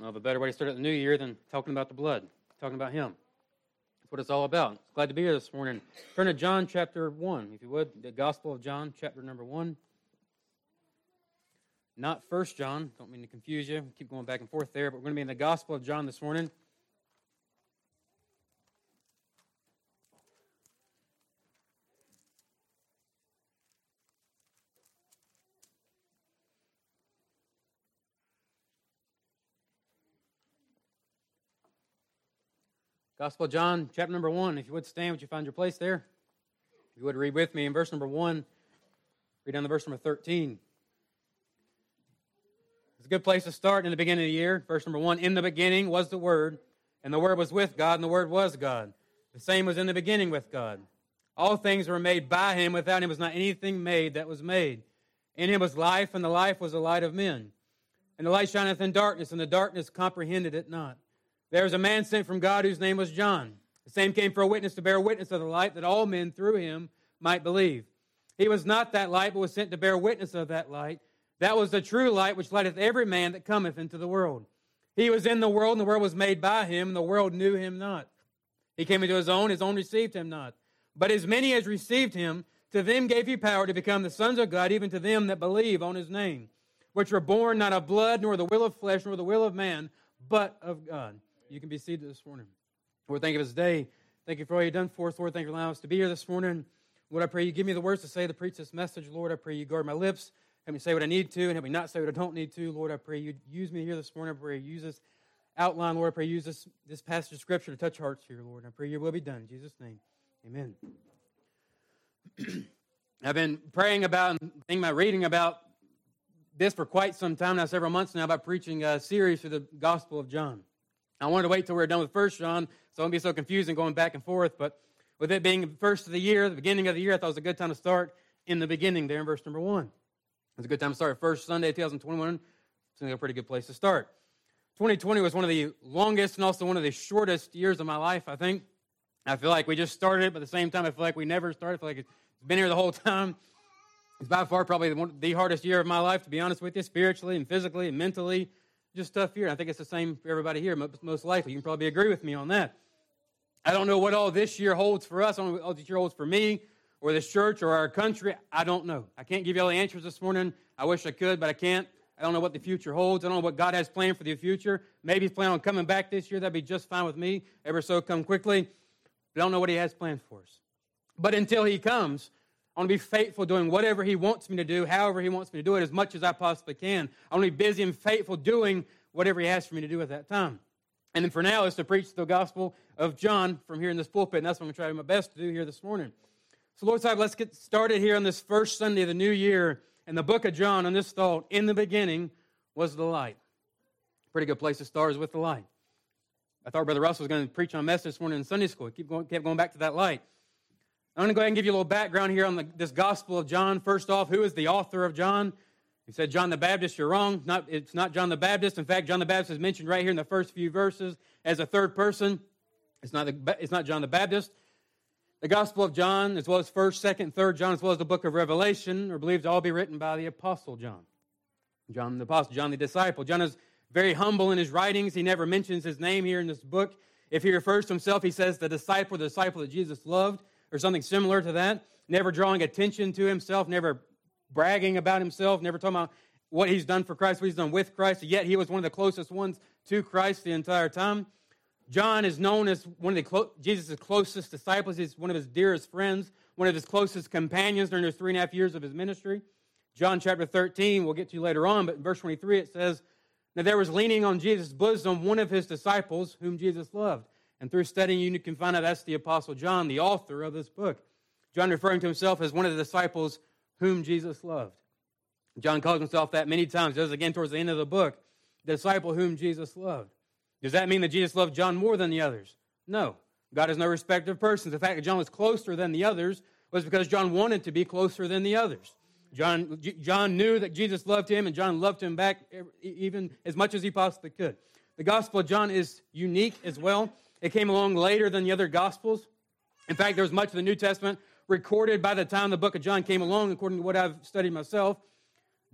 Well, a better way to start out the new year than talking about the blood, talking about Him. That's what it's all about. Glad to be here this morning. Turn to John chapter 1, if you would. The Gospel of John, chapter number 1. Not 1 John. Don't mean to confuse you. Keep going back and forth there. But we're going to be in the Gospel of John this morning. Gospel of John, chapter number 1. If you would stand, would you find your place there? If you would read with me in verse number 1. Read down to verse number 13. It's a good place to start in the beginning of the year. Verse number 1, in the beginning was the Word, and the Word was with God, and the Word was God. The same was in the beginning with God. All things were made by Him. Without Him was not anything made that was made. In Him was life, and the life was the light of men. And the light shineth in darkness, and the darkness comprehended it not. There was a man sent from God whose name was John. The same came for a witness to bear witness of the light, that all men through him might believe. He was not that light, but was sent to bear witness of that light. That was the true light, which lighteth every man that cometh into the world. He was in the world, and the world was made by him, and the world knew him not. He came into his own received him not. But as many as received him, to them gave he power to become the sons of God, even to them that believe on his name, which were born not of blood, nor the will of flesh, nor the will of man, but of God. You can be seated this morning. Lord, thank you for this day. Thank you for all you've done for us, Lord. Thank you for allowing us to be here this morning. Lord, I pray you give me the words to say to preach this message, Lord. I pray you guard my lips. Help me say what I need to, and help me not say what I don't need to. Lord, I pray you use me here this morning. I pray you use this outline, Lord. I pray you use this passage of Scripture to touch hearts here, Lord. I pray your will be done. In Jesus' name, amen. I've been praying about and thinking about reading about this for quite some time now, several months now, about preaching a series through the Gospel of John. I wanted to wait till we were done with 1 John, so it won't be so confusing going back and forth. But with it being the first of the year, the beginning of the year, I thought it was a good time to start in the beginning there in verse number 1. It was a good time to start. First Sunday of 2021. It's a pretty good place to start. 2020 was one of the longest and also one of the shortest years of my life, I think. I feel like we just started it, but at the same time, I feel like we never started. I feel like it's been here the whole time. It's by far probably the hardest year of my life, to be honest with you, spiritually and physically and mentally. Just tough year. I think it's the same for everybody here, most likely. You can probably agree with me on that. I don't know what all this year holds for us. I don't know what all this year holds for me or this church or our country. I don't know. I can't give you all the answers this morning. I wish I could, but I can't. I don't know what the future holds. I don't know what God has planned for the future. Maybe He's planning on coming back this year. That'd be just fine with me. Ever so come quickly. But I don't know what He has planned for us. But until He comes, I want to be faithful doing whatever He wants me to do, however He wants me to do it, as much as I possibly can. I want to be busy and faithful doing whatever He has for me to do at that time. And then for now is to preach the Gospel of John from here in this pulpit, and that's what I'm going to try my best to do here this morning. So Lord's side, let's get started here on this first Sunday of the new year in the book of John on this thought, in the beginning was the light. Pretty good place to start is with the light. I thought Brother Russell was going to preach on a message this morning in Sunday school. Kept going back to that light. I'm going to go ahead and give you a little background here on this Gospel of John. First off, who is the author of John? You said John the Baptist, you're wrong. It's not John the Baptist. In fact, John the Baptist is mentioned right here in the first few verses as a third person. It's not John the Baptist. The Gospel of John, as well as 1st, 2nd, 3rd John, as well as the book of Revelation, are believed to all be written by the Apostle John. John the Apostle, John the disciple. John is very humble in his writings. He never mentions his name here in this book. If he refers to himself, he says the disciple that Jesus loved, or something similar to that, never drawing attention to himself, never bragging about himself, never talking about what he's done for Christ, what he's done with Christ, yet he was one of the closest ones to Christ the entire time. John is known as one of Jesus' closest disciples. He's one of his dearest friends, one of his closest companions during those 3.5 years of his ministry. John chapter 13, we'll get to later on, but in verse 23 it says, "Now there was leaning on Jesus' bosom one of his disciples whom Jesus loved." And through studying, you can find out that's the Apostle John, the author of this book. John referring to himself as one of the disciples whom Jesus loved. John calls himself that many times. He does again towards the end of the book, the disciple whom Jesus loved. Does that mean that Jesus loved John more than the others? No. God is no respecter of persons. The fact that John was closer than the others was because John wanted to be closer than the others. John knew that Jesus loved him, and John loved him back even as much as he possibly could. The Gospel of John is unique as well. It came along later than the other Gospels. In fact, there was much of the New Testament recorded by the time the book of John came along, according to what I've studied myself.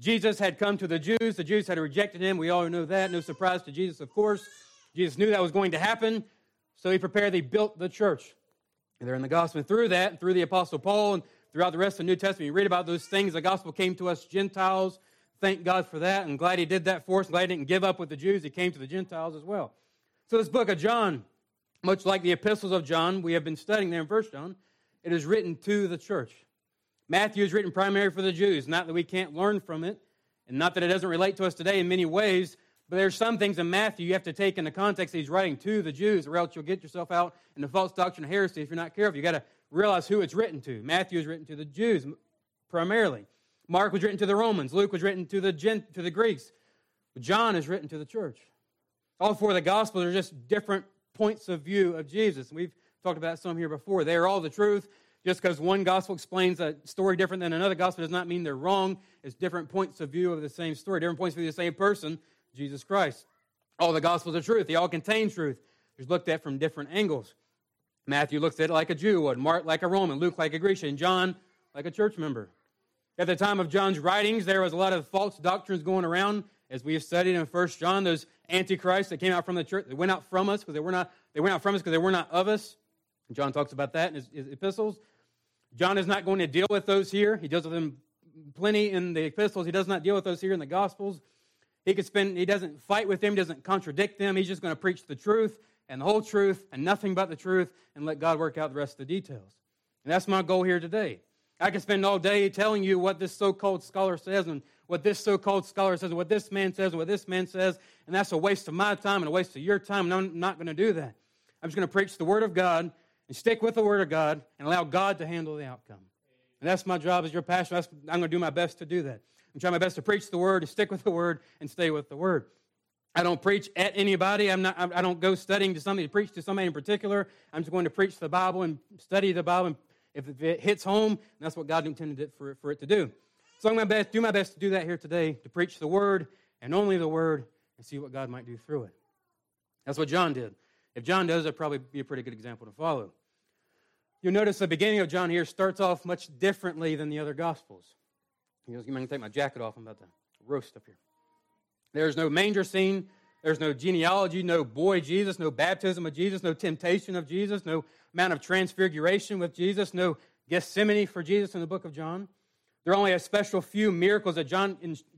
Jesus had come to the Jews. The Jews had rejected him. We all know that. No surprise to Jesus, of course. Jesus knew that was going to happen. So he prepared, he built the church. And they're in the gospel. And through that, through the Apostle Paul, and throughout the rest of the New Testament, you read about those things. The gospel came to us Gentiles. Thank God for that. I'm glad he did that for us. I'm glad he didn't give up with the Jews. He came to the Gentiles as well. So this book of John, much like the epistles of John, we have been studying there in 1 John, it is written to the church. Matthew is written primarily for the Jews. Not that we can't learn from it, and not that it doesn't relate to us today in many ways, but there's some things in Matthew you have to take in the context that he's writing to the Jews, or else you'll get yourself out in the false doctrine of heresy if you're not careful. You've got to realize who it's written to. Matthew is written to the Jews primarily. Mark was written to the Romans. Luke was written to the Greeks. John is written to the church. All four of the Gospels are just different points of view of Jesus. And we've talked about some here before. They are all the truth. Just because one Gospel explains a story different than another Gospel does not mean they're wrong. It's different points of view of the same story, different points of view of the same person, Jesus Christ. All the Gospels are truth. They all contain truth. They're looked at from different angles. Matthew looks at it like a Jew would, Mark like a Roman, Luke like a Grecian, and John like a church member. At the time of John's writings, there was a lot of false doctrines going around, as we have studied in 1 John, those antichrists that came out from the church. They went out from us because they went out from us because they were not of us. And John talks about that in his epistles. John is not going to deal with those here. He deals with them plenty in the epistles. He does not deal with those here in the Gospels. He doesn't fight with them, he doesn't contradict them. He's just going to preach the truth and the whole truth and nothing but the truth and let God work out the rest of the details. And that's my goal here today. I can spend all day telling you what this so-called scholar says and what this so-called scholar says and what this man says and what this man says, and that's a waste of my time and a waste of your time, and I'm not going to do that. I'm just going to preach the Word of God and stick with the Word of God and allow God to handle the outcome. And that's my job as your pastor. I'm going to do my best to do that. I'm trying my best to preach the Word, to stick with the Word, and stay with the Word. I don't preach at anybody. I don't go studying to somebody to preach to somebody in particular. I'm just going to preach the Bible and study the Bible. And if it hits home, that's what God intended for it to do. So I'm going to do my best to do that here today, to preach the Word and only the Word and see what God might do through it. That's what John did. If John does, it'd probably be a pretty good example to follow. You'll notice the beginning of John here starts off much differently than the other Gospels. I'm going to take my jacket off. I'm about to roast up here. There's no manger scene. There's no genealogy, no boy Jesus, no baptism of Jesus, no temptation of Jesus, no Mount of Transfiguration with Jesus, no Gethsemane for Jesus in the book of John. There are only a special few miracles that John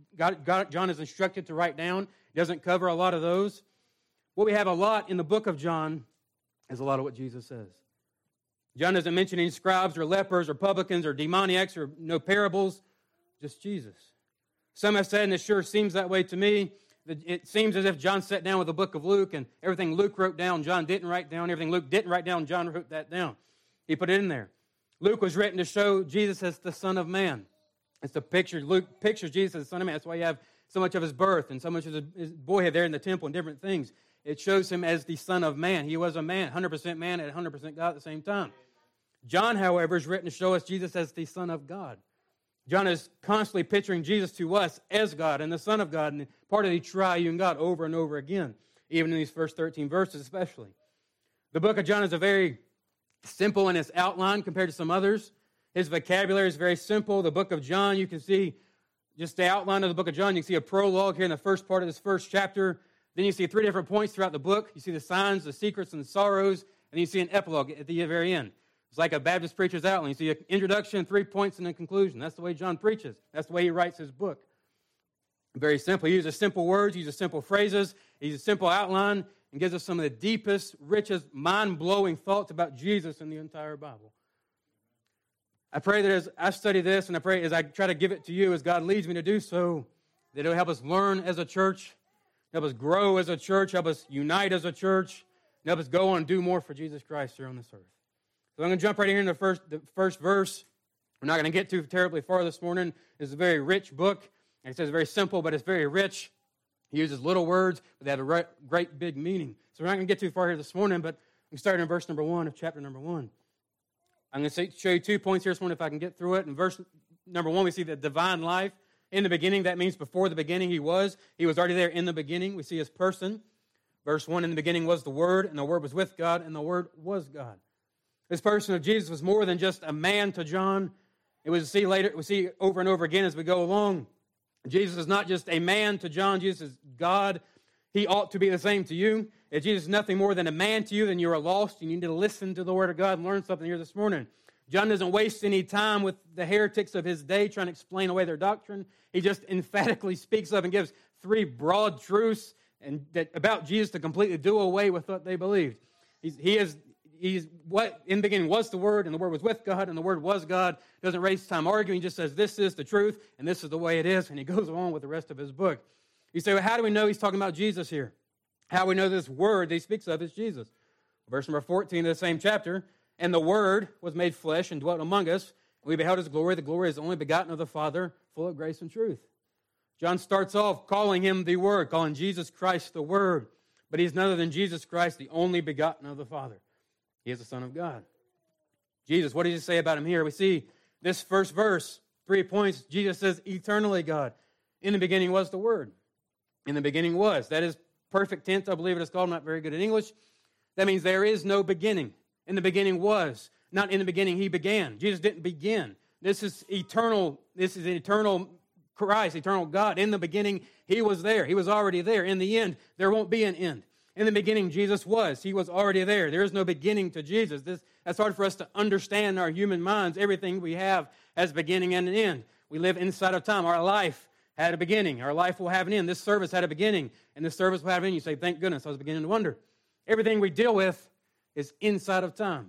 is instructed to write down. He doesn't cover a lot of those. What we have a lot in the book of John is a lot of what Jesus says. John doesn't mention any scribes or lepers or publicans or demoniacs or no parables, just Jesus. Some have said, and it sure seems that way to me, that it seems as if John sat down with the book of Luke, and everything Luke wrote down, John didn't write down. Everything Luke didn't write down, John wrote that down. He put it in there. Luke was written to show Jesus as the Son of Man. It's the picture. Luke pictures Jesus as the Son of Man. That's why you have so much of his birth and so much of his boyhood there in the temple and different things. It shows him as the Son of Man. He was a man, 100% man and 100% God at the same time. John, however, is written to show us Jesus as the Son of God. John is constantly picturing Jesus to us as God and the Son of God and part of the triune God over and over again, even in these first 13 verses especially. The book of John is a very simple in its outline compared to some others. His vocabulary is very simple. The book of John, you can see just the outline of the book of John. You can see a prologue here in the first part of this first chapter. Then you see 3 different points throughout the book. You see the signs, the secrets, and the sorrows, and you see an epilogue at the very end. It's like a Baptist preacher's outline. You see an introduction, 3 points, and a conclusion. That's the way John preaches. That's the way he writes his book. Very simple. He uses simple words, he uses simple phrases, he uses a simple outline, and gives us some of the deepest, richest, mind-blowing thoughts about Jesus in the entire Bible. I pray that as I study this, and I pray as I try to give it to you, as God leads me to do so, that it will help us learn as a church, help us grow as a church, help us unite as a church, and help us go on and do more for Jesus Christ here on this earth. So I'm going to jump right here in the first verse. We're not going to get too terribly far this morning. It's a very rich book. And it says very simple, but it's very rich. He uses little words, but they have a great big meaning. So we're not going to get too far here this morning, but I'm starting in verse number 1 of chapter number 1. I'm going to show you 2 points here this morning if I can get through it. In verse number 1, we see the divine life. In the beginning, that means before the beginning he was. He was already there in the beginning. We see his person. Verse 1, in the beginning was the Word, and the Word was with God, and the Word was God. This person of Jesus was more than just a man to John. We see over and over again as we go along Jesus is not just a man to John. Jesus is God. He ought to be the same to you. If Jesus is nothing more than a man to you, then you are lost. You need to listen to the Word of God and learn something here this morning. John doesn't waste any time with the heretics of his day trying to explain away their doctrine. He just emphatically speaks of and gives three broad truths about Jesus to completely do away with what they believed. He's what in the beginning was the Word, and the Word was with God, and the Word was God. Doesn't waste time arguing. He just says, this is the truth, and this is the way it is, and he goes on with the rest of his book. You say, well, how do we know he's talking about Jesus here? How do we know this Word that he speaks of is Jesus? Verse number 14 of the same chapter, and the Word was made flesh and dwelt among us. We beheld his glory. The glory is the only begotten of the Father, full of grace and truth. John starts off calling him the Word, calling Jesus Christ the Word. But he's none other than Jesus Christ, the only begotten of the Father. He is the Son of God. Jesus, what does he say about him here? We see this first verse, 3 points. Jesus says, eternally God. In the beginning was the Word. In the beginning was. That is perfect tense, I believe it is called. I'm not very good at English. That means there is no beginning. In the beginning was. Not in the beginning he began. Jesus didn't begin. This is eternal. This is eternal Christ, eternal God. In the beginning, he was there. He was already there. In the end, there won't be an end. In the beginning, Jesus was. He was already there. There is no beginning to Jesus. That's hard for us to understand in our human minds. Everything we have has a beginning and an end. We live inside of time. Our life had a beginning. Our life will have an end. This service had a beginning, and this service will have an end. You say, thank goodness. I was beginning to wonder. Everything we deal with is inside of time.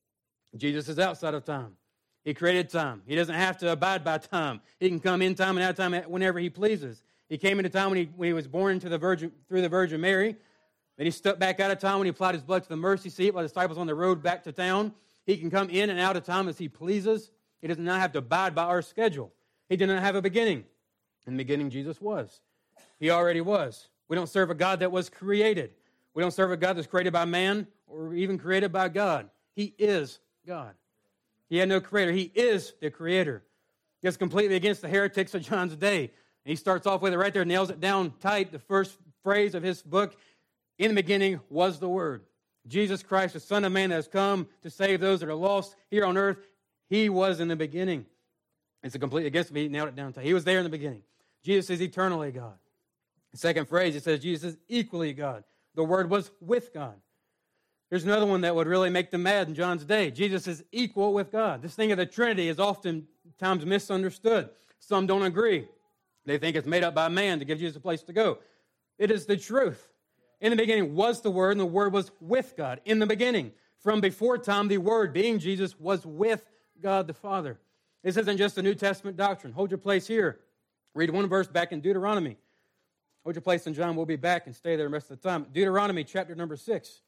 Jesus is outside of time. He created time. He doesn't have to abide by time. He can come in time and out of time whenever he pleases. He came into time when he was born through the Virgin Mary. Then he stepped back out of time when he applied his blood to the mercy seat while the disciples on the road back to town. He can come in and out of time as he pleases. He does not have to abide by our schedule. He did not have a beginning. In the beginning, Jesus was. He already was. We don't serve a God that was created. We don't serve a God that's created by man or even created by God. He is God. He had no creator. He is the creator. That's completely against the heretics of John's day. And he starts off with it right there, nails it down tight. The first phrase of his book, in the beginning was the Word. Jesus Christ, the Son of Man that has come to save those that are lost here on earth. He was in the beginning. It's a completely against me. He nailed it down tight. He was there in the beginning. Jesus is eternally God. The second phrase, it says Jesus is equally God. The Word was with God. There's another one that would really make them mad in John's day. Jesus is equal with God. This thing of the Trinity is oftentimes misunderstood. Some don't agree. They think it's made up by man to give Jesus a place to go. It is the truth. In the beginning was the Word, and the Word was with God. In the beginning, from before time, the Word, being Jesus, was with God the Father. This isn't just a New Testament doctrine. Hold your place here. Read one verse back in Deuteronomy. Hold your place in John. We'll be back and stay there the rest of the time. Deuteronomy chapter number 6.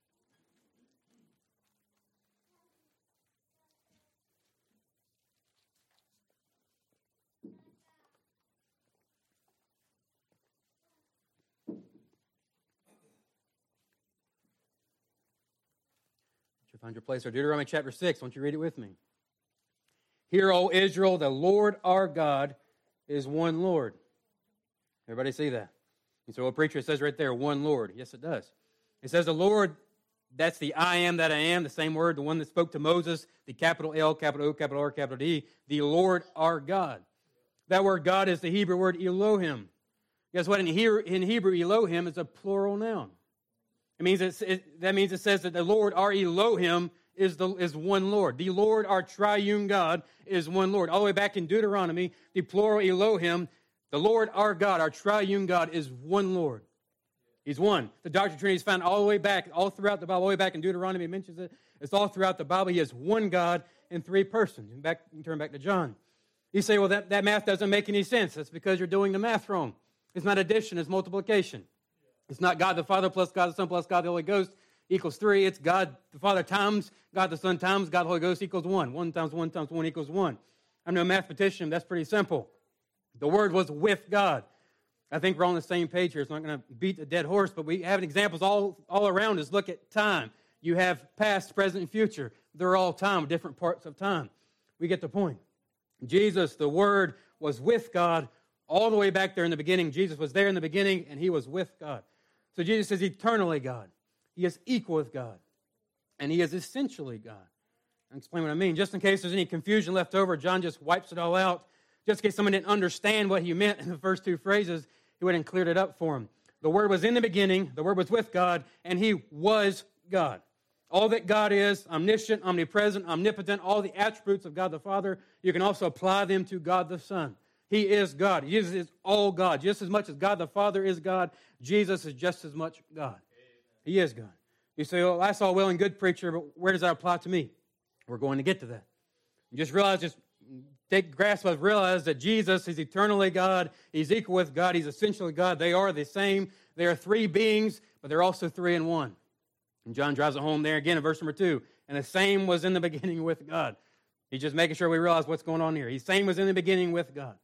Find your place there. Deuteronomy chapter 6. Won't you read it with me? Hear, O Israel, the Lord our God is one Lord. Everybody see that? And so a preacher says right there, one Lord. Yes, it does. It says the Lord, that's the I am that I am, the same word, the one that spoke to Moses, the capital L, capital O, capital R, capital D, the Lord our God. That word God is the Hebrew word Elohim. Guess what? In Hebrew, Elohim is a plural noun. That means it says that the Lord, our Elohim, is one Lord. The Lord, our triune God, is one Lord. All the way back in Deuteronomy, the plural Elohim, the Lord, our God, our triune God, is one Lord. He's one. The doctrine of Trinity is found all the way back, all throughout the Bible, all the way back in Deuteronomy. It mentions it. It's all throughout the Bible. He is one God in three persons. You can turn back to John. You say, well, that math doesn't make any sense. That's because you're doing the math wrong. It's not addition, it's multiplication. It's not God the Father plus God the Son plus God the Holy Ghost equals 3. It's God the Father times God the Son times God the Holy Ghost equals 1. 1 times 1 times 1 equals 1. I'm no mathematician. That's pretty simple. The Word was with God. I think we're on the same page here. It's not going to beat a dead horse, but we have examples all around us. Look at time. You have past, present, and future. They're all time, different parts of time. We get the point. Jesus, the Word, was with God all the way back there in the beginning. Jesus was there in the beginning, and he was with God. So Jesus is eternally God. He is equal with God. And he is essentially God. I'll explain what I mean. Just in case there's any confusion left over, John just wipes it all out. Just in case someone didn't understand what he meant in the first two phrases, he went and cleared it up for them. The Word was in the beginning, the Word was with God, and he was God. All that God is, omniscient, omnipresent, omnipotent, all the attributes of God the Father, you can also apply them to God the Son. He is God. Jesus is all God. Just as much as God the Father is God, Jesus is just as much God. He is God. You say, well, that's all well and good, preacher, but where does that apply to me? We're going to get to that. You just take grasp of, realize that Jesus is eternally God. He's equal with God. He's essentially God. They are the same. They are three beings, but they're also three in one. And John drives it home there again in verse number 2. And the same was in the beginning with God. He's just making sure we realize what's going on here. The same was in the beginning with God.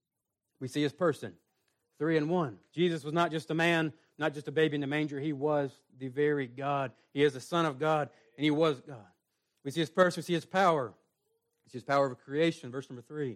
We see his person, three in one. Jesus was not just a man, not just a baby in the manger. He was the very God. He is the Son of God, and he was God. We see his person, we see his power. We see his power of creation, verse number 3.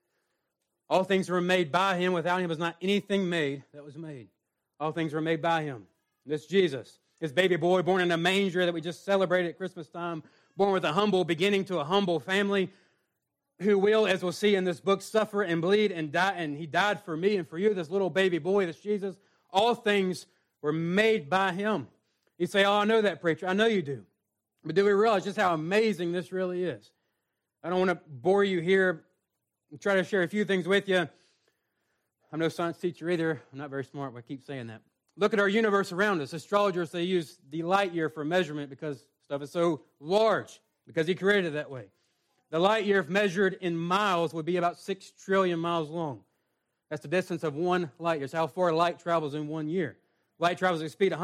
All things were made by him. Without him was not anything made that was made. All things were made by him. This Jesus, his baby boy born in a manger that we just celebrated at Christmas time, born with a humble beginning to a humble family, who will, as we'll see in this book, suffer and bleed and die, and he died for me and for you, this little baby boy, this Jesus. All things were made by him. You say, oh, I know that, preacher. I know you do. But do we realize just how amazing this really is? I don't want to bore you here. I'll try to share a few things with you. I'm no science teacher either. I'm not very smart, but I keep saying that. Look at our universe around us. Astrologers, they use the light year for measurement because stuff is so large, because he created it that way. The light year, if measured in miles, would be about 6 trillion miles long. That's the distance of one light year. It's how far light travels in 1 year. Light travels at a speed of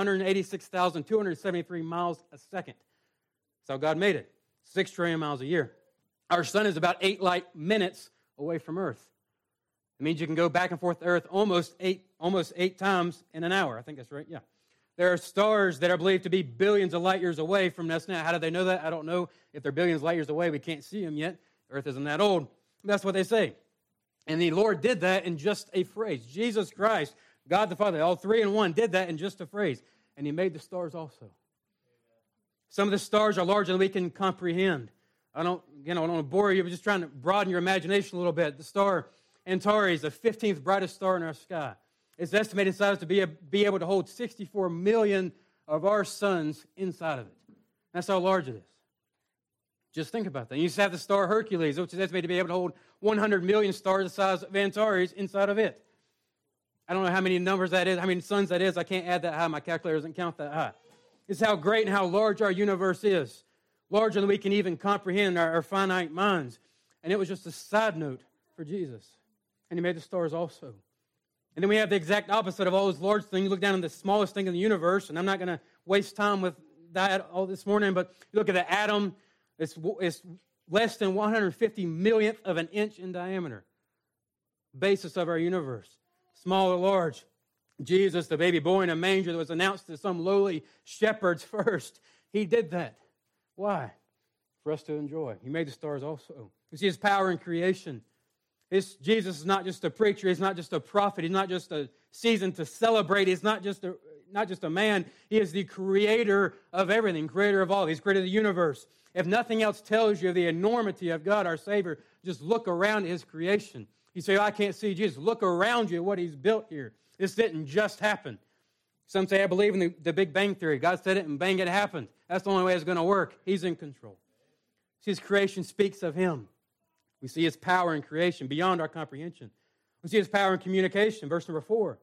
186,273 miles a second. That's how God made it. 6 trillion miles a year. Our sun is about 8 light minutes away from Earth. It means you can go back and forth to Earth almost eight times in an hour. I think that's right, yeah. There are stars that are believed to be billions of light years away from us now. How do they know that? I don't know. If they're billions of light years away, we can't see them yet. Earth isn't that old. That's what they say. And the Lord did that in just a phrase. Jesus Christ, God the Father, all three in one, did that in just a phrase. And he made the stars also. Some of the stars are larger than we can comprehend. I don't want to bore you, but just trying to broaden your imagination a little bit. The star Antares, the 15th brightest star in our sky. It's estimated size to be able to hold 64 million of our suns inside of it. That's how large it is. Just think about that. You just have the star Hercules, which is estimated to be able to hold 100 million stars the size of Antares inside of it. I don't know how many numbers that is, how many suns that is. I can't add that high. My calculator doesn't count that high. It's how great and how large our universe is. Larger than we can even comprehend our finite minds. And it was just a side note for Jesus. And he made the stars also. And then we have the exact opposite of all those large things. You look down at the smallest thing in the universe, and I'm not going to waste time with that all this morning, but you look at the atom, it's less than 150 millionth of an inch in diameter. Basis of our universe. Small or large. Jesus, the baby boy in a manger that was announced to some lowly shepherds first. He did that. Why? For us to enjoy. He made the stars also. We see his power in creation. Jesus is not just a preacher. He's not just a prophet. He's not just a season to celebrate. He's not just a man. He is the creator of everything, creator of all. He's created the universe. If nothing else tells you the enormity of God, our Savior, just look around at his creation. You say, oh, I can't see Jesus. Look around you at what he's built here. This didn't just happen. Some say, I believe in the Big Bang Theory. God said it and bang, it happened. That's the only way it's going to work. He's in control. His creation speaks of him. We see his power in creation beyond our comprehension. We see his power in communication. Verse number 4.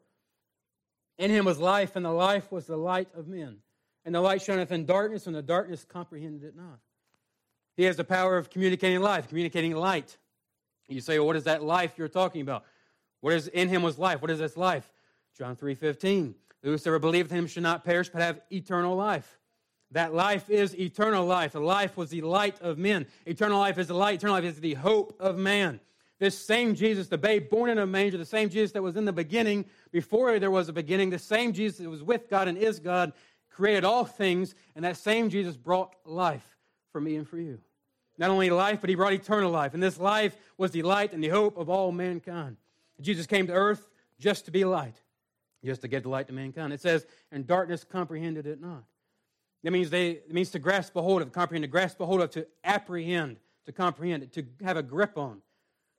In him was life, and the life was the light of men. And the light shineth in darkness, and the darkness comprehended it not. He has the power of communicating life, communicating light. You say, well, what is that life you're talking about? What is in him was life? What is this life? John 3:15. Whosoever believeth in him should not perish, but have eternal life. That life is eternal life. The life was the light of men. Eternal life is the light. Eternal life is the hope of man. This same Jesus, the babe born in a manger, the same Jesus that was in the beginning, before there was a beginning, the same Jesus that was with God and is God, created all things, and that same Jesus brought life for me and for you. Not only life, but he brought eternal life. And this life was the light and the hope of all mankind. Jesus came to earth just to be light, just to give the light to mankind. It says, and darkness comprehended it not. That means it means to grasp a hold of, comprehend, to grasp a hold of, to apprehend, to comprehend, to have a grip on.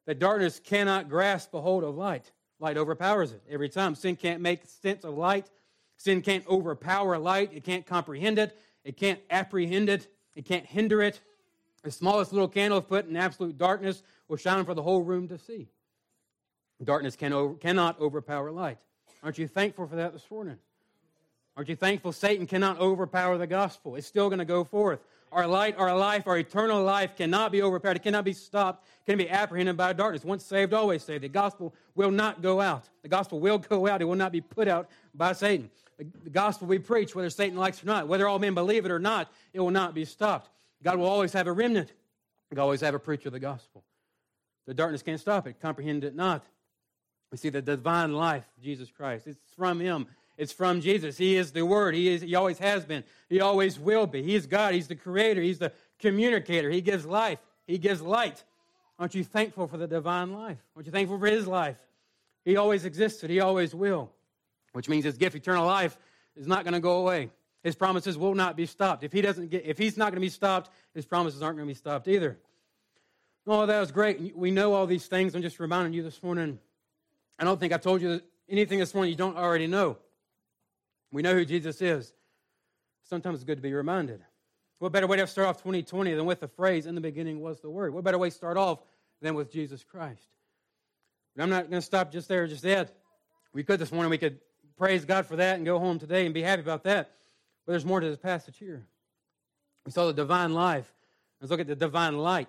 that darkness cannot grasp a hold of light. Light overpowers it every time. Sin can't make sense of light. Sin can't overpower light. It can't comprehend it. It can't apprehend it. It can't hinder it. The smallest little candle put in absolute darkness will shine for the whole room to see. Darkness cannot overpower light. Aren't you thankful for that this morning? Aren't you thankful Satan cannot overpower the gospel? It's still going to go forth. Our light, our life, our eternal life cannot be overpowered. It cannot be stopped. It cannot be apprehended by darkness. Once saved, always saved. The gospel will not go out. The gospel will go out. It will not be put out by Satan. The gospel we preach, whether Satan likes it or not, whether all men believe it or not, it will not be stopped. God will always have a remnant. God will always have a preacher of the gospel. The darkness can't stop it. Comprehend it not. We see the divine life of Jesus Christ. It's from Him. It's from Jesus. He is the Word. He always has been. He always will be. He is God. He's the Creator. He's the communicator. He gives life. He gives light. Aren't you thankful for the divine life? Aren't you thankful for His life? He always existed. He always will. Which means His gift, eternal life, is not going to go away. His promises will not be stopped. If He's not going to be stopped, His promises aren't going to be stopped either. Oh, that was great. We know all these things. I'm just reminding you this morning. I don't think I've told you anything this morning you don't already know. We know who Jesus is. Sometimes it's good to be reminded. What better way to start off 2020 than with the phrase, in the beginning was the Word? What better way to start off than with Jesus Christ? But I'm not going to stop just there, just yet. We could this morning, we could praise God for that and go home today and be happy about that. But there's more to this passage here. We saw the divine life. Let's look at the divine light.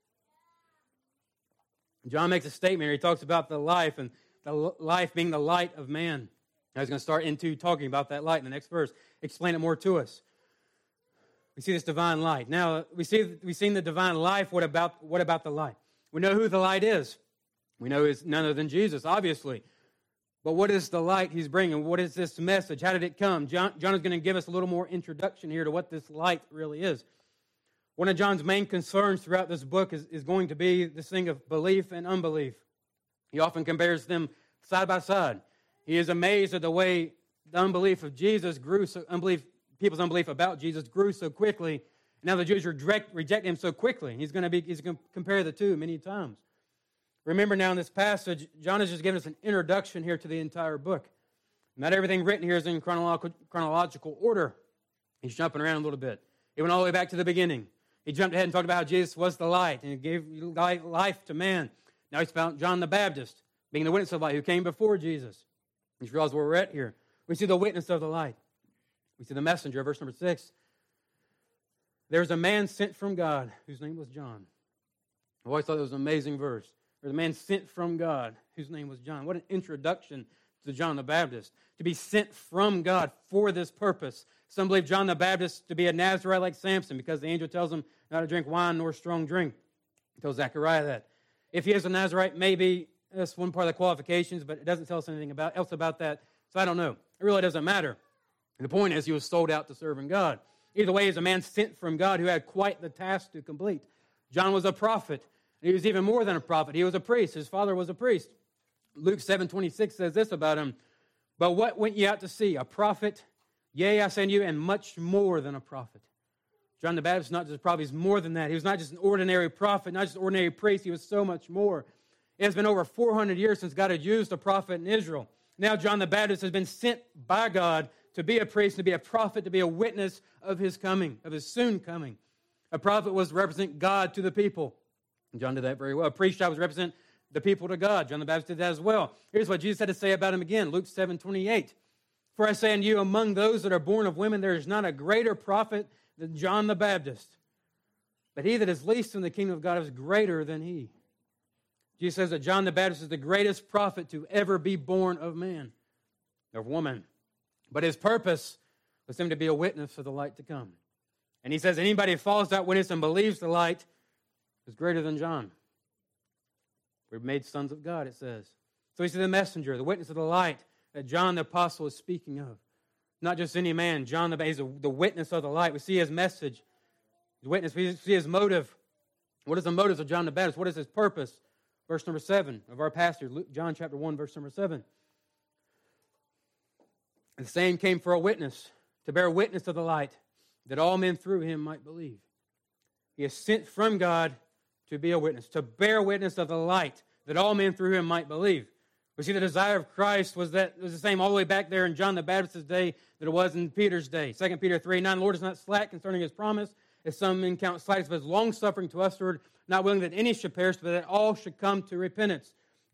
John makes a statement here. He talks about the life and the life being the light of man. I was going to start into talking about that light in the next verse. Explain it more to us. We see this divine light. Now, we've seen the divine life. What about the light? We know who the light is. We know it's none other than Jesus, obviously. But what is the light He's bringing? What is this message? How did it come? John is going to give us a little more introduction here to what this light really is. One of John's main concerns throughout this book is going to be this thing of belief and unbelief. He often compares them side by side. He is amazed at the way the unbelief of Jesus grew, people's unbelief about Jesus grew so quickly. Now the Jews reject Him so quickly. He's going to compare the two many times. Remember now in this passage, John has just given us an introduction here to the entire book. Not everything written here is in chronological order. He's jumping around a little bit. He went all the way back to the beginning. He jumped ahead and talked about how Jesus was the light and He gave life to man. Now he's found John the Baptist being the witness of light who came before Jesus. You realize where we're at here. We see the witness of the light. We see the messenger, verse number 6. There's a man sent from God whose name was John. I always thought it was an amazing verse. There's a man sent from God whose name was John. What an introduction to John the Baptist. To be sent from God for this purpose. Some believe John the Baptist to be a Nazarite like Samson because the angel tells him not to drink wine nor strong drink. He tells Zechariah that. If he is a Nazarite, maybe that's one part of the qualifications, but it doesn't tell us anything else about that. So I don't know. It really doesn't matter. And the point is he was sold out to serving God. Either way, he's a man sent from God who had quite the task to complete. John was a prophet. He was even more than a prophet. He was a priest. His father was a priest. Luke 7:26 says this about him. But what went ye out to see? A prophet? Yea, I say unto you, and much more than a prophet. John the Baptist, not just a prophet, he's more than that. He was not just an ordinary prophet, not just an ordinary priest. He was so much more. It has been over 400 years since God had used a prophet in Israel. Now John the Baptist has been sent by God to be a priest, to be a prophet, to be a witness of His coming, of His soon coming. A prophet was to represent God to the people. And John did that very well. A priest was to represent the people to God. John the Baptist did that as well. Here's what Jesus had to say about him again, Luke 7:28. For I say unto you, among those that are born of women, there is not a greater prophet than John the Baptist. But he that is least in the kingdom of God is greater than he. Jesus says that John the Baptist is the greatest prophet to ever be born of man, of woman. But his purpose was him to be a witness for the light to come. And he says anybody who follows that witness and believes the light is greater than John. We're made sons of God, it says. So we see the messenger, the witness of the light that John the apostle is speaking of. Not just any man. John he's the witness of the light. We see his message, his witness. We see his motive. What is the motive of John the Baptist? What is his purpose? Verse number 7 of our passage, John chapter 1, verse number 7. The same came for a witness, to bear witness of the light, that all men through him might believe. He is sent from God to be a witness, to bear witness of the light, that all men through him might believe. We see the desire of Christ was the same all the way back there in John the Baptist's day that it was in Peter's day. 2 Peter 3:9, the Lord is not slack concerning his promise, as some men count slackness, but is long-suffering to usward, not willing that any should perish, but that all should come to repentance.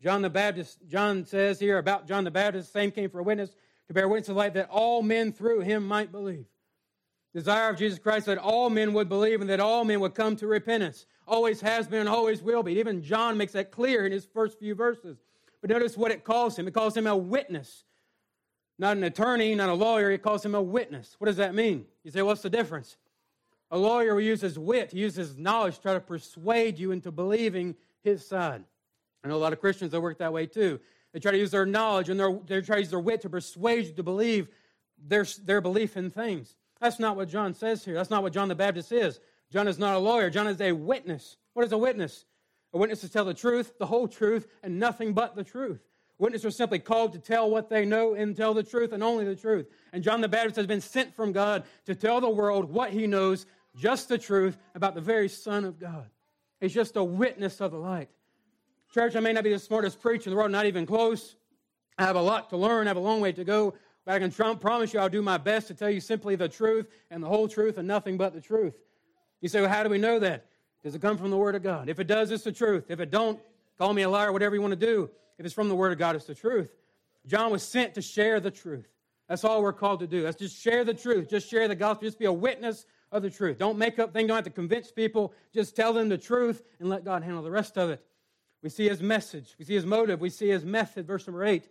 John says here about John the Baptist, the same came for a witness, to bear witness of the light, that all men through him might believe. Desire of Jesus Christ that all men would believe and that all men would come to repentance. Always has been and always will be. Even John makes that clear in his first few verses. But notice what it calls him. It calls him a witness. Not an attorney, not a lawyer. It calls him a witness. What does that mean? You say, what's the difference? A lawyer will use his wit, he uses his knowledge to try to persuade you into believing his side. I know a lot of Christians that work that way too. They try to use their knowledge and they try to use their wit to persuade you to believe their belief in things. That's not what John says here. That's not what John the Baptist is. John is not a lawyer. John is a witness. What is a witness? A witness is to tell the truth, the whole truth, and nothing but the truth. Witnesses are simply called to tell what they know and tell the truth and only the truth. And John the Baptist has been sent from God to tell the world what he knows, just the truth about the very Son of God. He's just a witness of the light. Church, I may not be the smartest preacher in the world, not even close. I have a lot to learn. I have a long way to go. But I can promise you I'll do my best to tell you simply the truth and the whole truth and nothing but the truth. You say, well, how do we know that? Does it come from the Word of God? If it does, it's the truth. If it don't, call me a liar, whatever you want to do. If it's from the Word of God, it's the truth. John was sent to share the truth. That's all we're called to do. That's just share the truth. Just share the gospel. Just be a witness of the truth. Don't make up things. Don't have to convince people. Just tell them the truth and let God handle the rest of it. We see his message. We see his motive. We see his method. Verse number 8.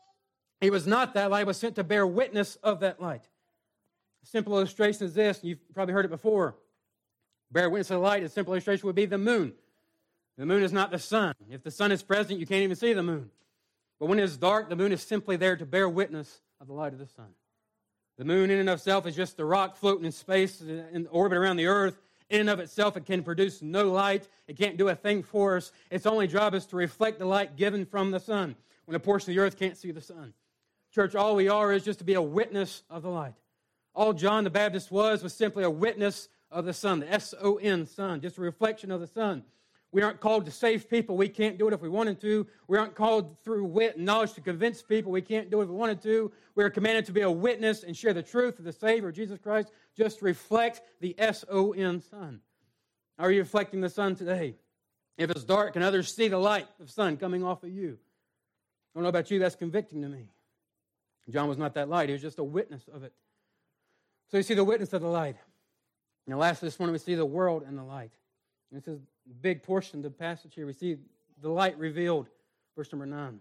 He was not that light. He was sent to bear witness of that light. A simple illustration is this. You've probably heard it before. Bear witness of the light, a simple illustration would be the moon. The moon is not the sun. If the sun is present, you can't even see the moon. But when it is dark, the moon is simply there to bear witness of the light of the sun. The moon in and of itself is just the rock floating in space in orbit around the earth. In and of itself, it can produce no light. It can't do a thing for us. Its only job is to reflect the light given from the sun when a portion of the earth can't see the sun. Church, all we are is just to be a witness of the light. All John the Baptist was simply a witness of the sun, the S-O-N, sun, just a reflection of the sun. We aren't called to save people. We can't do it if we wanted to. We aren't called through wit and knowledge to convince people. We can't do it if we wanted to. We are commanded to be a witness and share the truth of the Savior, Jesus Christ. Just reflect the S-O-N, sun. Are you reflecting the sun today? If it's dark, can others see the light of the sun coming off of you? I don't know about you, that's convicting to me. John was not that light. He was just a witness of it. So you see the witness of the light. Now lastly, this morning we see the world and the light. And this is a big portion of the passage here. We see the light revealed. Verse number 9.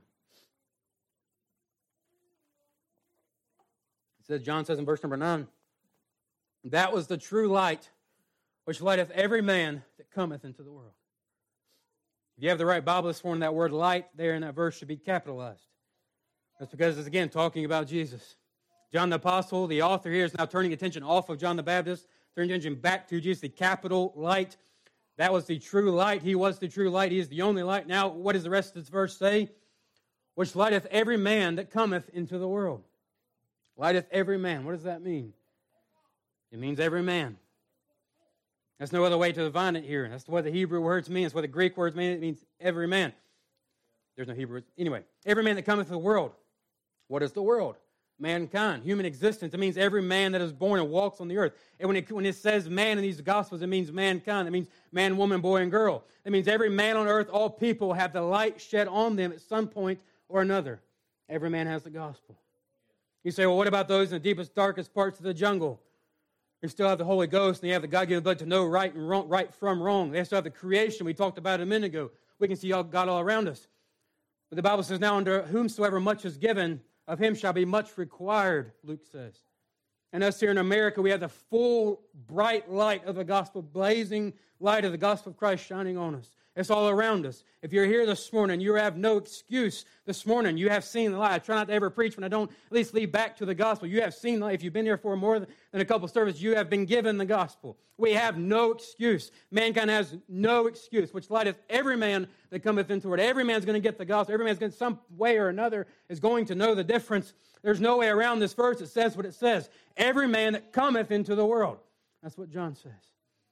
It says, John says in verse number 9, that was the true light which lighteth every man that cometh into the world. If you have the right Bible this morning, that word light there in that verse should be capitalized. That's because it's, again, talking about Jesus. John the Apostle, the author here, is now turning attention off of John the Baptist, turning attention back to Jesus, the capital light. That was the true light. He was the true light. He is the only light. Now, what does the rest of this verse say? Which lighteth every man that cometh into the world. Lighteth every man. What does that mean? It means every man. There's no other way to define it here. That's what the Hebrew words mean. That's what the Greek words mean. It means every man. There's no Hebrew words. Anyway, every man that cometh to the world. What is the world? Mankind, human existence. It means every man that is born and walks on the earth. And when it says man in these Gospels, it means mankind. It means man, woman, boy, and girl. It means every man on earth, all people have the light shed on them at some point or another. Every man has the gospel. You say, well, what about those in the deepest, darkest parts of the jungle? They still have the Holy Ghost, and they have the God-given blood to know right and wrong, right from wrong. They still have the creation we talked about a minute ago. We can see God all around us. But the Bible says, now unto whomsoever much is given, of him shall be much required, Luke says. And us here in America, we have the full, bright light of the gospel, blazing light of the gospel of Christ shining on us. It's all around us. If you're here this morning, you have no excuse this morning. You have seen the light. I try not to ever preach when I don't at least lead back to the gospel. You have seen the light. If you've been here for more than a couple of services, you have been given the gospel. We have no excuse. Mankind has no excuse, which lighteth every man that cometh into it. Every man's going to get the gospel. Every man's going to, some way or another, is going to know the difference. There's no way around this verse. It says what it says. Every man that cometh into the world. That's what John says.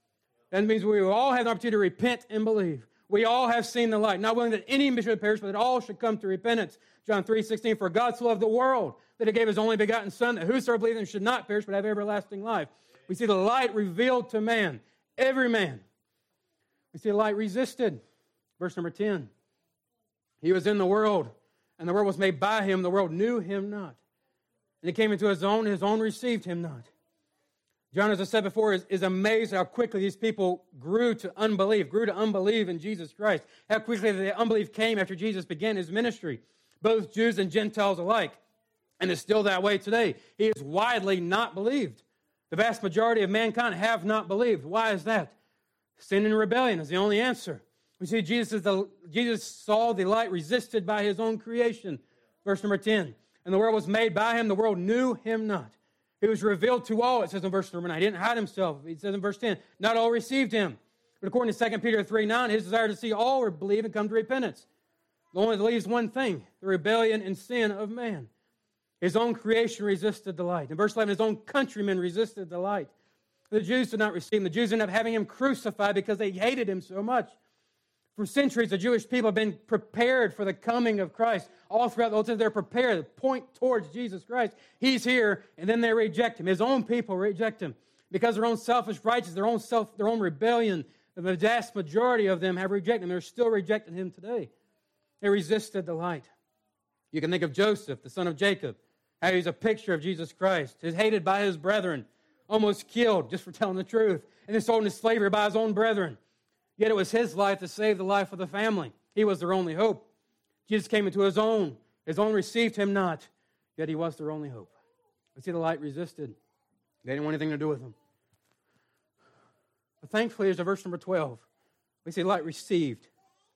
That means we all have the opportunity to repent and believe. We all have seen the light, not willing that any should perish, but that all should come to repentance. John 3:16, for God so loved the world that he gave his only begotten Son, that whosoever believes in him should not perish, but have everlasting life. We see the light revealed to man, every man. We see the light resisted. Verse number 10. He was in the world, and the world was made by him. The world knew him not. And he came into his own received him not. John, as I said before, is amazed how quickly these people grew to unbelief in Jesus Christ. How quickly the unbelief came after Jesus began his ministry, both Jews and Gentiles alike. And it's still that way today. He is widely not believed. The vast majority of mankind have not believed. Why is that? Sin and rebellion is the only answer. We see Jesus saw the light resisted by his own creation. Verse number 10. And the world was made by him. The world knew him not. He was revealed to all, it says in verse number 9. He didn't hide himself. It says in verse 10, not all received him. But according to 2 Peter 3:9, his desire to see all believe and come to repentance. It only leaves one thing, the rebellion and sin of man. His own creation resisted the light. In verse 11, his own countrymen resisted the light. The Jews did not receive him. The Jews ended up having him crucified because they hated him so much. For centuries, the Jewish people have been prepared for the coming of Christ. All throughout the Old Testament, they're prepared to point towards Jesus Christ. He's here, and then they reject him. His own people reject him because of their own selfish righteousness, their own rebellion. The vast majority of them have rejected him. They're still rejecting him today. They resisted the light. You can think of Joseph, the son of Jacob, how he's a picture of Jesus Christ. He's hated by his brethren, almost killed just for telling the truth, and then sold into slavery by his own brethren. Yet it was his life that saved the life of the family. He was their only hope. Jesus came into his own. His own received him not, yet he was their only hope. We see the light resisted. They didn't want anything to do with him. But thankfully, there's a verse number 12. We see the light received.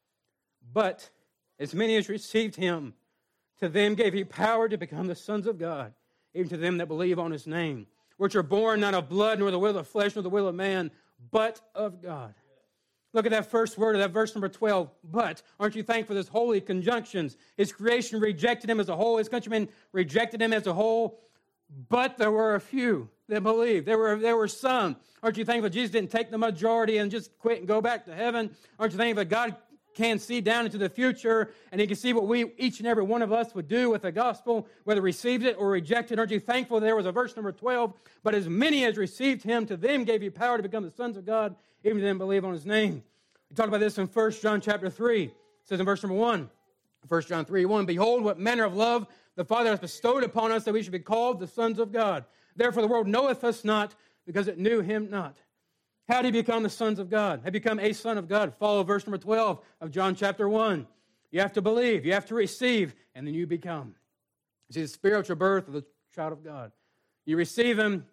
But as many as received him, to them gave he power to become the sons of God, even to them that believe on his name, which are born not of blood, nor the will of flesh, nor the will of man, but of God. Look at that first word of that verse number 12, but. Aren't you thankful for this holy conjunctions? His creation rejected him as a whole. His countrymen rejected him as a whole. But there were a few that believed. There were some. Aren't you thankful Jesus didn't take the majority and just quit and go back to heaven? Aren't you thankful that God can see down into the future and he can see what each and every one of us would do with the gospel, whether received it or rejected? Aren't you thankful there was a verse number 12? But as many as received him, to them gave he power to become the sons of God, even to them believe on his name. We talked about this in 1 John chapter 3. It says in verse number 1, 1 John 3:1, behold, what manner of love the Father has bestowed upon us that we should be called the sons of God. Therefore the world knoweth us not, because it knew him not. How do you become the sons of God? How do you become a son of God? Follow verse number 12 of John chapter 1. You have to believe, you have to receive, and then you become. You see the spiritual birth of the child of God. You receive him,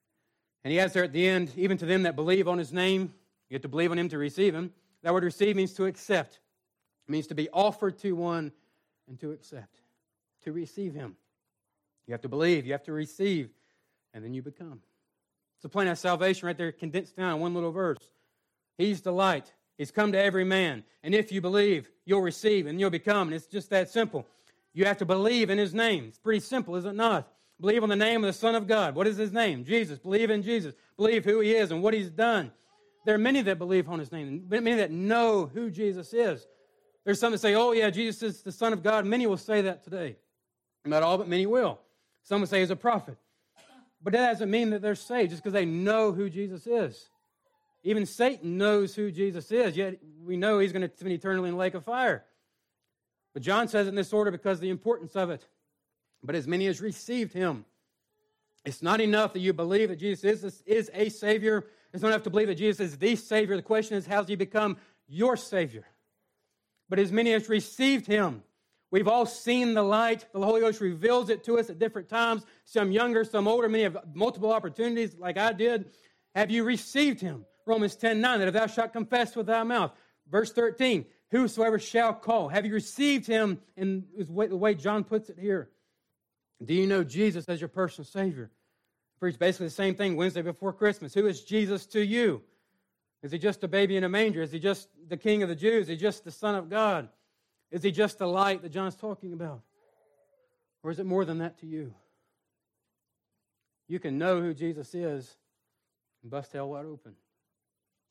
and he adds there at the end, even to them that believe on his name. You have to believe on him to receive him. That word receive means to accept. It means to be offered to one and to accept. To receive him. You have to believe, you have to receive, and then you become. It's the plan of salvation right there condensed down in one little verse. He's the light. He's come to every man. And if you believe, you'll receive and you'll become. And it's just that simple. You have to believe in his name. It's pretty simple, is it not? Believe on the name of the Son of God. What is his name? Jesus. Believe in Jesus. Believe who he is and what he's done. There are many that believe on his name, many that know who Jesus is. There's some that say, oh yeah, Jesus is the Son of God. Many will say that today. Not all, but many will. Some will say he's a prophet. But that doesn't mean that they're saved just because they know who Jesus is. Even Satan knows who Jesus is, yet we know he's going to spend eternally in the lake of fire. But John says it in this order because of the importance of it. But as many as received him. It's not enough that you believe that Jesus is a Savior. It's not enough to believe that Jesus is the Savior. The question is, how does he become your Savior? But as many as received him. We've all seen the light. The Holy Ghost reveals it to us at different times. Some younger, some older. Many have multiple opportunities like I did. Have you received him? Romans 10:9, that if thou shalt confess with thy mouth. Verse 13, whosoever shall call. Have you received him in the way John puts it here? Do you know Jesus as your personal Savior? I preached basically the same thing Wednesday before Christmas. Who is Jesus to you? Is he just a baby in a manger? Is he just the King of the Jews? Is he just the Son of God? Is he just the light that John's talking about? Or is it more than that to you? You can know who Jesus is and bust hell wide open.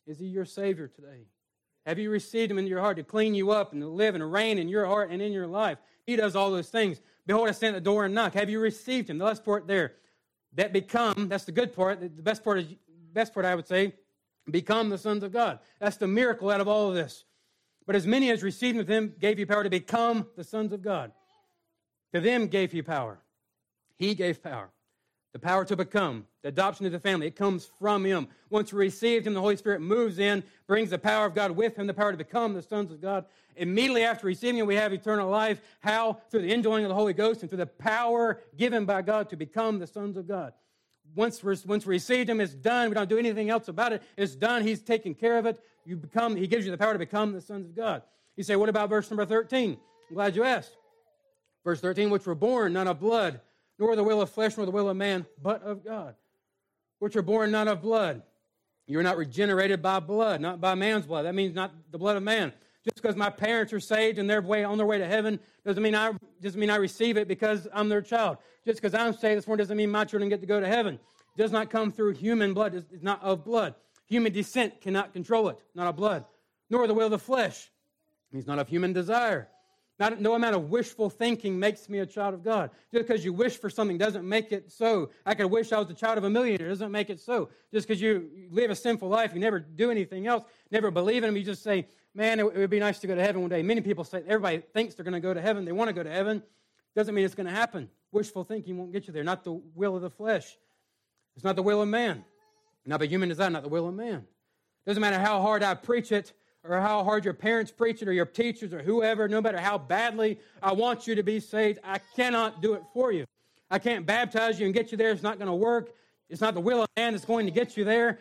Is He your Savior today? Have you received Him into your heart to clean you up and to live and reign in your heart and in your life? He does all those things. Behold, I stand at the door and knock. Have you received Him? The last part there. That become, that's the good part. The best part I would say, become the sons of God. That's the miracle out of all of this. But as many as received of Him gave you power to become the sons of God. To them gave He power. He gave power. The power to become, the adoption of the family, it comes from Him. Once we received Him, the Holy Spirit moves in, brings the power of God with Him, the power to become the sons of God. Immediately after receiving Him, we have eternal life. How? Through the indwelling of the Holy Ghost and through the power given by God to become the sons of God. Once we received Him, it's done. We don't do anything else about it. It's done. He's taken care of it. He gives you the power to become the sons of God. You say, what about verse number 13? I'm glad you asked. Verse 13, which were born not of blood, nor the will of flesh, nor the will of man, but of God. Which are born not of blood. You're not regenerated by blood, not by man's blood. That means not the blood of man. Just because my parents are saved and they're on their way to heaven doesn't mean I receive it because I'm their child. Just because I'm saved this morning doesn't mean my children get to go to heaven. It does not come through human blood. It's not of blood. Human descent cannot control it, not of blood. Nor the will of the flesh. It's not of human desire. No amount of wishful thinking makes me a child of God. Just because you wish for something doesn't make it so. I could wish I was a child of a millionaire. It doesn't make it so. Just because you live a sinful life, you never do anything else, never believe in Him, you just say, man, it would be nice to go to heaven one day. Many people say, everybody thinks they're going to go to heaven. They want to go to heaven. Doesn't mean it's going to happen. Wishful thinking won't get you there. Not the will of the flesh. It's not the will of man. Not the human desire, not the will of man. Doesn't matter how hard I preach it, or how hard your parents preach it, or your teachers, or whoever, no matter how badly I want you to be saved, I cannot do it for you. I can't baptize you and get you there. It's not going to work. It's not the will of man that's going to get you there.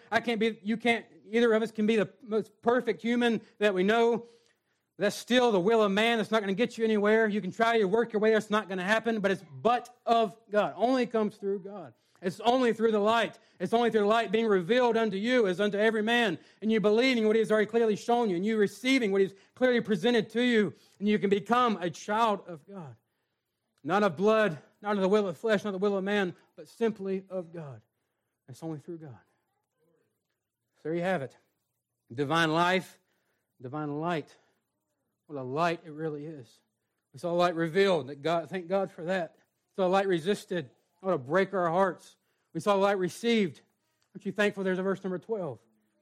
Either of us can be the most perfect human that we know. That's still the will of man. That's not going to get you anywhere. You can try to work your way there. It's not going to happen, but it's but of God. Only comes through God. It's only through the light. It's only through the light being revealed unto you as unto every man. And you believing what He has already clearly shown you. And you receiving what He's clearly presented to you. And you can become a child of God. Not of blood, not of the will of flesh, not the will of man, but simply of God. It's only through God. So there you have it. Divine life, divine light. What a light it really is. We saw light revealed. Thank God for that. We saw light resisted. What to break our hearts. We saw the light received. Aren't you thankful there's a verse number 12?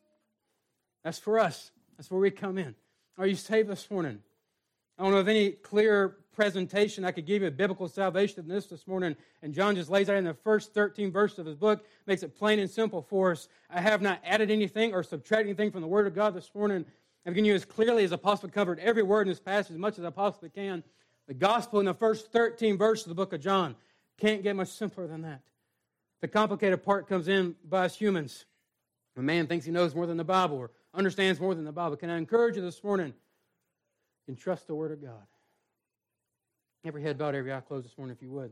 That's for us. That's where we come in. Are you saved this morning? I don't know of any clear presentation I could give you of biblical salvation than this morning. And John just lays out in the first 13 verses of his book, makes it plain and simple for us. I have not added anything or subtracted anything from the Word of God this morning. I've given you as clearly as I possibly covered every word in this passage as much as I possibly can. The gospel in the first 13 verses of the book of John. Can't get much simpler than that. The complicated part comes in by us humans. When man thinks he knows more than the Bible or understands more than the Bible. Can I encourage you this morning? You can trust the Word of God. Every head bowed, every eye closed this morning, if you would.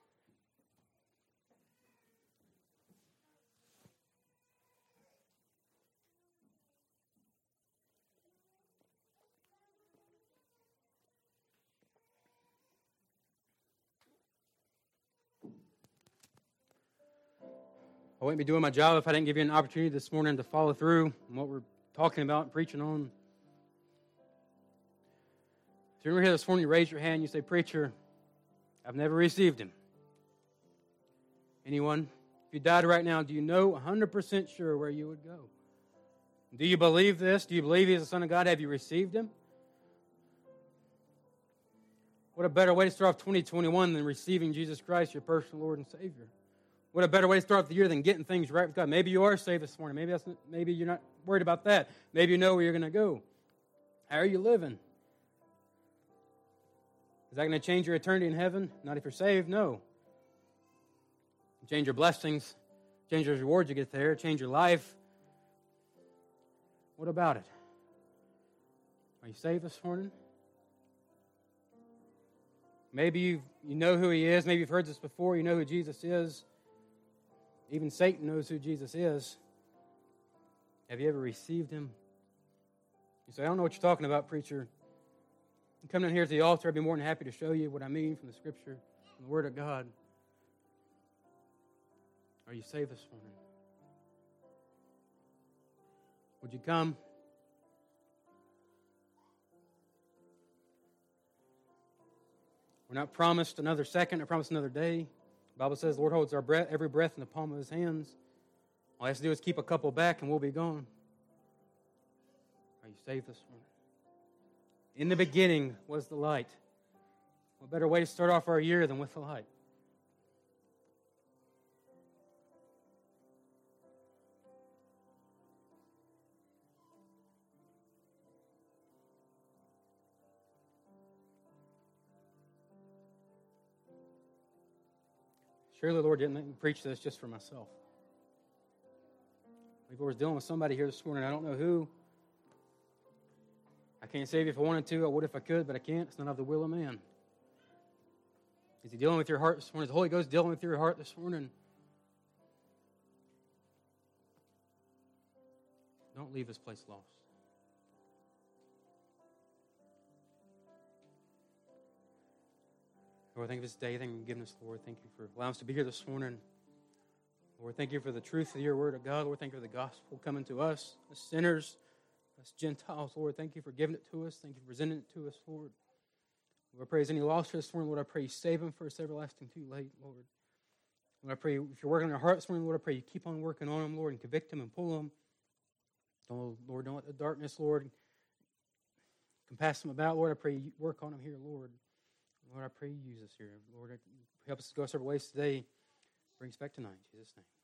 I wouldn't be doing my job if I didn't give you an opportunity this morning to follow through on what we're talking about and preaching on. If you're here this morning, you raise your hand, you say, Preacher, I've never received Him. Anyone? If you died right now, do you know 100% sure where you would go? Do you believe this? Do you believe He is the Son of God? Have you received Him? What a better way to start off 2021 than receiving Jesus Christ, your personal Lord and Savior. What a better way to start the year than getting things right with God. Maybe you are saved this morning. Maybe you're not worried about that. Maybe you know where you're going to go. How are you living? Is that going to change your eternity in heaven? Not if you're saved, no. Change your blessings, change your rewards you get there, change your life. What about it? Are you saved this morning? Maybe you know who He is. Maybe you've heard this before. You know who Jesus is. Even Satan knows who Jesus is. Have you ever received Him? You say, I don't know what you're talking about, preacher. You come down here to the altar, I'd be more than happy to show you what I mean from the Scripture, from the Word of God. Are you saved this morning? Would you come? We're not promised another second, or promised another day. The Bible says the Lord holds our breath, every breath in the palm of His hands. All He has to do is keep a couple back and we'll be gone. Are you saved this morning? In the beginning was the light. What better way to start off our year than with the light? Surely the Lord didn't make me preach this just for myself. The Lord was dealing with somebody here this morning. I don't know who. I can't save you if I wanted to. I would if I could, but I can't. It's not of the will of man. Is He dealing with your heart this morning? Is the Holy Ghost dealing with your heart this morning? Don't leave this place lost. Lord, thank you for this day. Thank you for giving us, Lord. Thank you for allowing us to be here this morning. Lord, thank you for the truth of your word of God. Lord, thank you for the gospel coming to us, as sinners, as Gentiles. Lord, thank you for giving it to us. Thank you for presenting it to us, Lord. Lord, I pray as any lost this morning, Lord, I pray you save them first, everlasting too late, Lord. Lord, I pray if you're working on their heart this morning, Lord, I pray you keep on working on them, Lord, and convict them and pull them. Lord, don't let the darkness, Lord, compass them about. Lord, I pray you work on them here, Lord. Lord, I pray you use us here. Lord, help us to go our several ways today. Bring us back tonight. In Jesus' name.